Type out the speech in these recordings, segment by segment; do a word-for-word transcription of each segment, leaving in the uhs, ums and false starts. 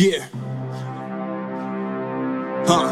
Yeah. Huh.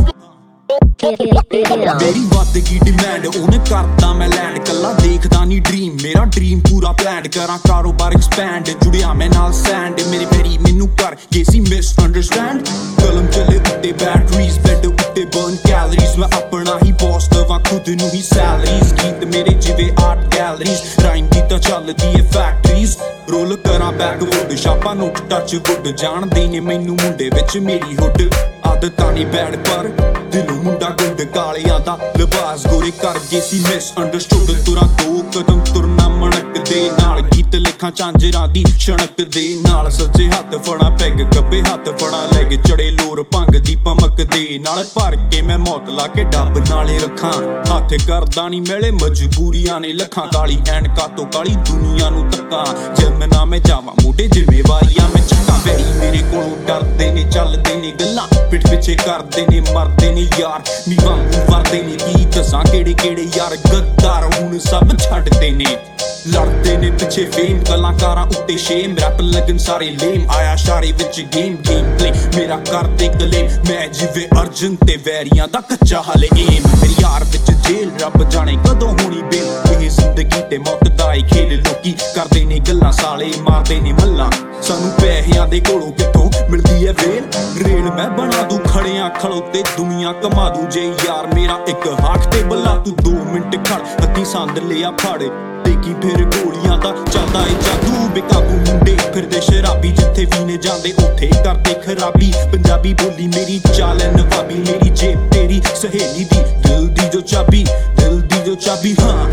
मेरी बात की डिमांड उन्हें करता मैं लैंड कला देखदा नहीं ड्रीम मेरा ड्रीम पूरा प्लान करा कारोबार एक्सपैंड जुड़िया मैं नाल सैंड मेरे पैरी मैनू कर ये सी मिसअंडरस्टैंड कलम चले उत्ते बैटरीज बेड उत्ते बर्न कैलोरीज मैं अपना ही बॉस दवा खुद नू ही सैलरीज गीत मेरे जिवे आर्ट गैलरीज राइम की तां चलदी है फैक्टरीज रोल करा बैकवुड छापा नोट टच वुड जानदे ने मैनू मुंडे विच मेरी हुड आदतां नहीं बैड पर दिलों मुंडा गुंड कालियां दा लिबास गोरे कर गए सी मिसअंडरस्टूड तुरा दो कदम तुरना मणक दे नाल गीत लिखां झांजरां दी छणक दे नाल सज्जे हत्थ फड़ा पैग खब्बे हत्थ फड़ा लैग चढ़े लोर भंग दी भमक दे नाल भर के मैं मौत ला के डब नाले रखां हत्थ करदा नहीं मेले मजबूरियां ने लखां काली ऐनका तो काली दुनिया नू तक्कां जमना मैं जावां मोढे जिम्मेवारियां मैं चक्कां वैरी मेरे कोलों डरदे ने चलदे ने गल्लां पिठ पिछे करदे ने मरदे ने यार नी वांगू वरदे ने की दसां केड़े केड़े यार गद्दार हुण सब छड्डदे ने लड़दे ने पिछे फेम कलाकारां उत्ते शेम रैप लगन सारे लेम आया शारे विच गेम गेम प्ले मेरा करदे कलेम मैं जिवे अर्जन ते वैरियां दा कच्चा हाले एम मेरी यार विच जेल रब जाने कदों होनी बेल ਇਹ ਜ਼ਿੰਦਗੀ ਤੇ ਮੌਤ ਦਾ ਹੀ ਖੇਲ ਲੋਕੀ ਕਰਦੇ ਨੇ ਗੱਲਾਂ ਸਾਲੇ ਮਾਰਦੇ ਨੇ ਮੱਲਾਂ ਸਾਨੂੰ ਪੈਸਿਆਂ ਦੇ ਕੋਲੋਂ ਕਿੱਥੋਂ ਮਿਲਦੀ ਐ ਵੇਲ ਰੇਲ ਮੈਂ ਬਣਾ ਦੂ ਖੜਿਆਂ ਖਲੋਤੇ ਦੁਨੀਆ ਕਮਾ ਦੂ ਜੇ ਯਾਰ ਮੇਰਾ ਇੱਕ ਹਾਕ ਤੇ ਬੱਲਾ ਤੂੰ ਦੋ ਮਿੰਟ ਖੜ ਅੱਧੀ ਸੰਦ ਲਿਆ ਫੜ ਦੇਖੀ ਫਿਰ ਗੋਲੀਆਂ ਦਾ ਚੱਲਦਾ ਏ ਜਾਦੂ ਬੇਕਾਬੂ ਮੁੰਡੇ ਫਿਰਦੇ ਸ਼ਰਾਬੀ ਜਿੱਥੇ ਵੀ ਨੇ ਜਾਂਦੇ ਉੱਥੇ ਕਰਦੇ ਖਰਾਬੀ ਪੰਜਾਬੀ ਬੋਲੀ ਮੇਰੀ ਚਾਲ ਐ ਨਵਾਬੀ ਮੇਰੀ ਜੇਬ ਤੇਰੀ ਸਹੇਲੀ ਦੀ ਦਿਲ ਦੀ ਜੋ ਚਾਬੀ ਦਿਲ ਦੀ ਜੋ ਚਾਬੀ ਹਾਂ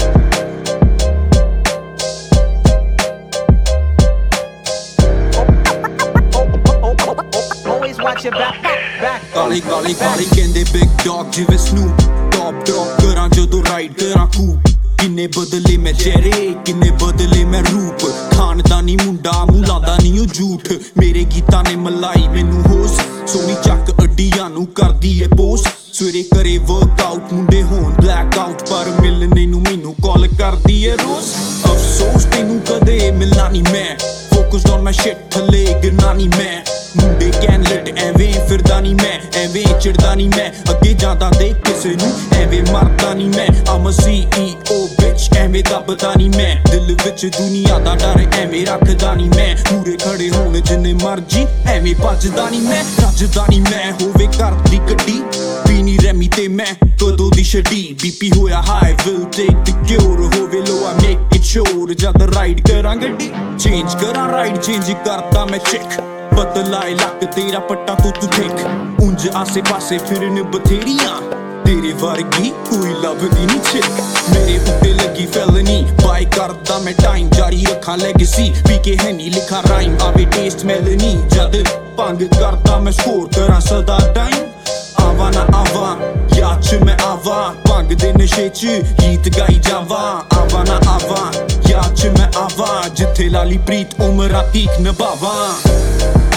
ਕਾਲੀ ਕਾਲੀ ਕਾਲੀ ਕਹਿੰਦੇ ਬਿਗ ਡੌਗ ਜਿਵੇਂ ਸਨੂਪ ਟੌਪ ਡੌਗ ਕਰਾਂ ਜਦੋਂ ਰਾਈਡ ਕਰਾਂ ਕੂਪ ਕਿੰਨੇ ਬਦਲੇ ਮੈਂ ਚਿਹਰੇ ਕਿੰਨੇ ਬਦਲੇ ਮੈਂ ਰੂਪ ਖਾਨਦਾਨੀ ਮੁੰਡਾ ਮੂੰਹ ਲਾਂਦਾ ਨਹੀਂ ਉਹ ਝੂਠ ਮੇਰੇ ਗੀਤਾਂ ਨੇ ਮਲਾਈ ਮੈਨੂੰ ਹੋਸ ਸੋਹਣੀ ਚੱਕ ਅੱਡੀਆਂ ਨੂੰ ਕਰਦੀ ਏ ਪੋਸ ਸਵੇਰੇ ਕਰੇ ਵਰਕਆਊਟ ਮੁੰਡੇ ਹੋਣ ਬਲੈਕ ਆਊਟ ਪਰ ਮਿਲਣੇ ਨੂੰ ਮੈਨੂੰ ਕਾਲ ਕਰਦੀ ਏ ਰੋਜ਼ ਅਫਸੋਸ ਤੈਨੂੰ ਕਦੇ ਮਿਲਣਾ ਨਹੀਂ ਮੈਂ ਫੋਕਸਡ ਔਨ ਮਾਈ ਸ਼ਿਟ ਥੱਲੇ ਗਿਰਨਾ ਨਹੀਂ ਮੈਂ ਮੁੰਡੇ ਕੈਨ ਲਿਟ ਐਵੇਂ ਫਿਰਦਾ ਨਹੀਂ ਮੈਂ ਐਵੇਂ ਚਿੜਦਾ ਨਹੀਂ ਮੈਂ ਅੱਗੇ ਜਾਂਦਾ ਦੇਖ ਕਿਸੇ ਨੂੰ ਐਵੇਂ ਮਰਦਾ ਨਹੀਂ ਮੈਂ ਆਮ ਸੀ ਈ ਓ ਬਿਚ ਐਵੇਂ ਦੱਬਦਾ ਨਹੀਂ ਮੈਂ ਦਿਲ ਵਿੱਚ ਦੁਨੀਆ ਦਾ ਡਰ ਐਵੇਂ ਰੱਖਦਾ ਨਹੀਂ ਮੈਂ ਮੂਰੇ ਖੜੇ ਹੋਣ ਜਿੰਨੇ ਮਰਜੀ ਐਵੇਂ ਭੱਜਦਾ ਨਹੀਂ ਮੈਂ ਰੱਜਦਾ ਨਹੀਂ ਮੈਂ ਹੋਵੇ ਘਰ ਦੀ ਗੱਡੀ ਪੀਣੀ ਰੈਮੀ ਤੇ ਮੈਂ ਕਦੋਂ ਦੀ ਛੱਡੀ ਬੀਪੀ ਹੋਇਆ high will take the cure ਹੋਵੇ ਲੋ ਆ ਮੇਕ ਇਟ ਸ਼ੋਰ ਜਦ ਰਾਈਡ ਕਰਾਂ ਗੱਡੀ ਚੇਂਜ ਕਰਾਂ ਰਾਈਡ ਚੇਂਜ ਕਰਦਾ ਮੈਂ ਚੈੱਕ ਬਦਲਾਏ ਲੱਕ ਤੇਰਾ ਪੱਟਾ ਤੂੰ ਤੂੰ ਠੇਕ ਉਂਝ ਆਸੇ ਪਾਸੇ ਫਿਰਨ ਬਥੇਰੀਆਂ ਤੇਰੇ ਵਰਗੀ ਕੋਈ ਲੱਭਦੀ ਨਹੀਂ ਛਿੱਕ ਮੇਰੇ ਉੱਤੇ ਲੱਗੀ ਫੈਲਨੀ ਬਾਈ ਕਰਦਾ ਮੈਂ ਟਾਈਮ ਜਾਰੀ ਰੱਖਾਂ ਲੈਗੇਸੀ ਵੀ ਕੇ ਹੈ ਨਹੀਂ ਲਿਖਾ ਰਾਈਮ ਆਵੇ ਟੇਸਟ ਮੈਲਨੀ ਜਦ ਭੰਗ ਕਰਦਾ ਮੈਂ ਸਕੋਰ ਕਰਾਂ ਸਦਾ ਟਾਈਮ ਆਵਾਂ ਨਾ ਆਵਾਂ ਯਾਦ ਚ ਮੈਂ ਆਵਾਂ ਭੰਗ ਦੇ ਨਸ਼ੇ ਚ ਗੀਤ ਗਾਈ ਜਾਵਾਂ ਆਵਾਂ ਨਾ ਆਵਾਂ ਯਾਦ ਚ ਮੈਂ ਆਵਾਂ ਜਿੱਥੇ ਲਾਲੀ ਪ੍ਰੀਤ ਉਮਰਾਂ ਤੀਕ ਨਿਭਾਵਾਂ